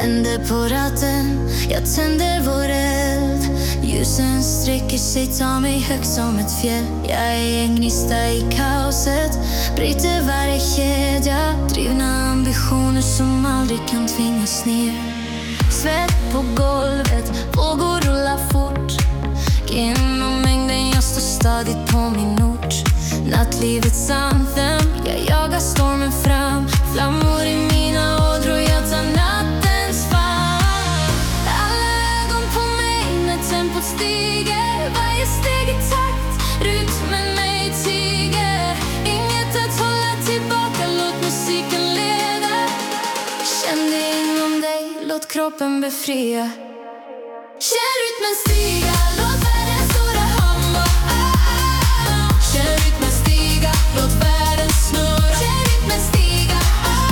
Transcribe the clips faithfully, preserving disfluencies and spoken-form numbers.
Händer på ratten, jag tänder vår eld. Ljusen sträcker sig, tar mig högt som ett fjäll. Jag är en gnista i kaoset, bryter varje kedja. Drivna ambitioner som aldrig kan tvingas ner. Svett på golvet, vågor rullar fort. Genom mängden, jag står stadigt på min ort. Nattlivets anthem, jag jagar stormen fram. Flammor i mina ådror, jag tar nattens fall. Alla ögon på mig när tempot stiger. Varje steg i takt, rytmen mig tiger. Inget att hålla tillbaka, låt musiken leda. Känn det inom dig, låt kroppen befria. Känn rytmen stiga, låt världen stora hamba. Känn rytmen stiga, låt världen snurra. Känn rytmen stiga.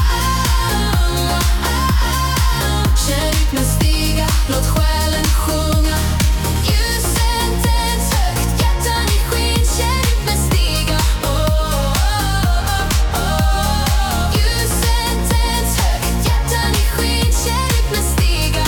Känn rytmen stiga, låt själen sjunga. Ljusen tänds högt, hjärtan i sken. Känn rytmen stiga. Ljusen tänds högt, hjärtan i sken. Känn rytmen stiga.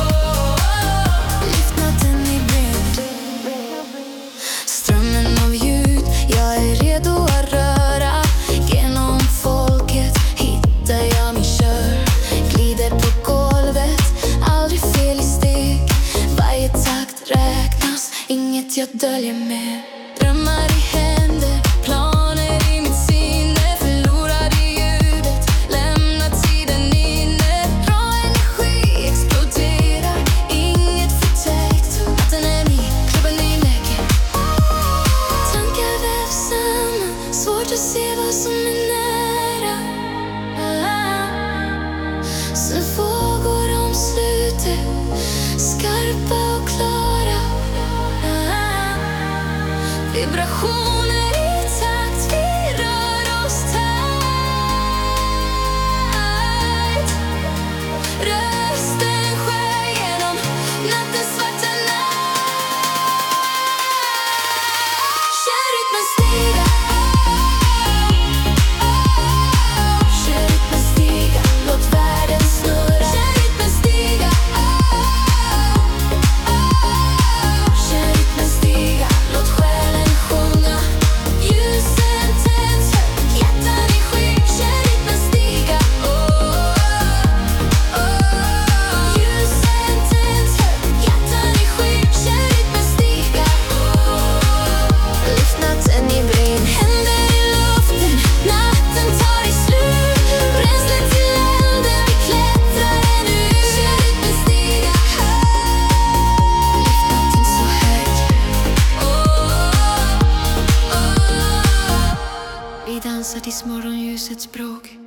Lyft natten i bredd. Strömmen av ljud, jag är redo att röra. Genom folket hittar jag min kör. Glider på golvet, aldrig fel i steg. Varje takt räknas, inget jag döljer mer. Drömmar i händer, planer i mitt sinne. Förlorad i ljudet, lämnar tiden inne. Bra energi exploderar, inget förtäckt. Natten är ny, klubben ny läcker. Tankar vävs samman, svårt att se vad som är nära. Så vågor om slutet, skarpa och klara. Vibrationer i takt, vi rör oss tajt. Rösten skär genom nattens svarta natt. Känn rytmen stiga. Känn rytmen stiga, låt världen snurra. Känn rytmen stiga. Känn rytmen stiga, låt själen sjunga. Ljusen tänds högt, hjärtan i sken. Känn rytmen stiga. Ljusen tänds högt, hjärtan i sken. Känn rytmen stiga. Lyft natten i brinn, händer i luften. Natten tar i slut, bränsle till elden. Vi klättrar ännu ut. Känn rytmen stiga. Lyft natten så högt. Vi dansar tills morgonljusets språk.